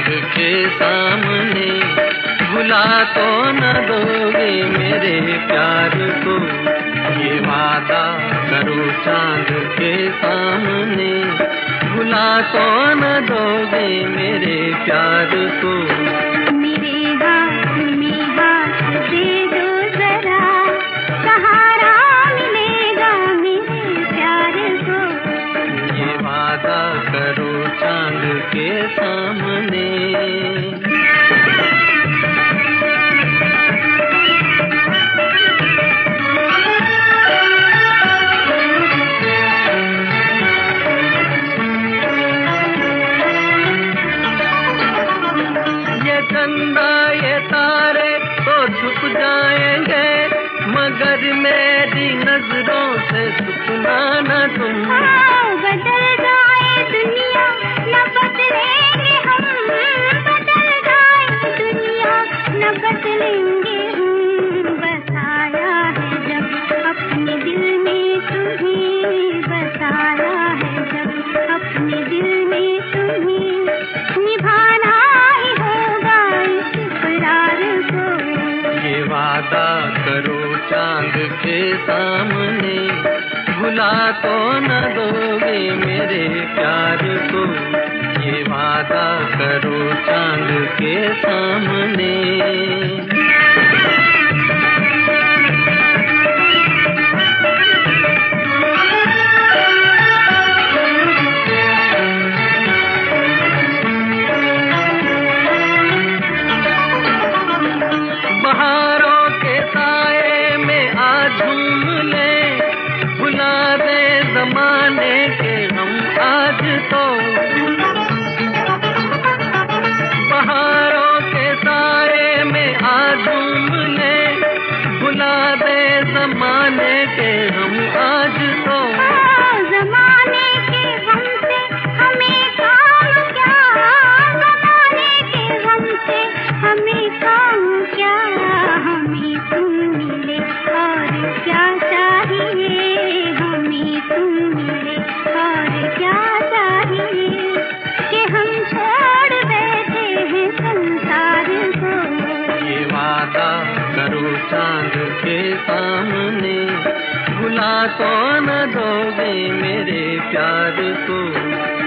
के सामने, भुला तो न दोगे मेरे प्यार को, ये वादा करो चांद के सामने, भुला तो न दोगे मेरे प्यार को। मेरे हाथ में हाथ दे दो जरा, सहारा मिलेगा मेरे प्यार को, ये वादा करो चांद के सामने। चंदा ये तारे तो छुप जाएंगे, मगर मेरी नजरों से छुपना न तुम। बदल जाए दुनिया न बदलेंगे हम, बदल जाए दुनिया न बदलेंगे हम। बसाया है जब अपने दिल में तुम्हें, बसाया है जब अपने दिल में तुम्हें, निभाना ही होगा इस इकरार को। ये वादा करो चांद के सामने, भुला तो न दोगे मेरे प्यार को, ये वादा करो चांद के सामने। बहारों के साए में आज झूम ले, भुला दे जमाने के हम आज तो। बहारों के साए में आज झूम ले, भुला दे जमाने के हम आज तो। जमाने के गम से हमें काम क्या, जमाने के गम से हमें काम क्या, हमें तुम मिले और क्या चाहिए, हमें तुम मिले और क्या चाहिए, कि हम छोड़ बैठे हैं संसार को। ये वादा करो चांद के सामने, भुला तो न दोगे मेरे प्यार को।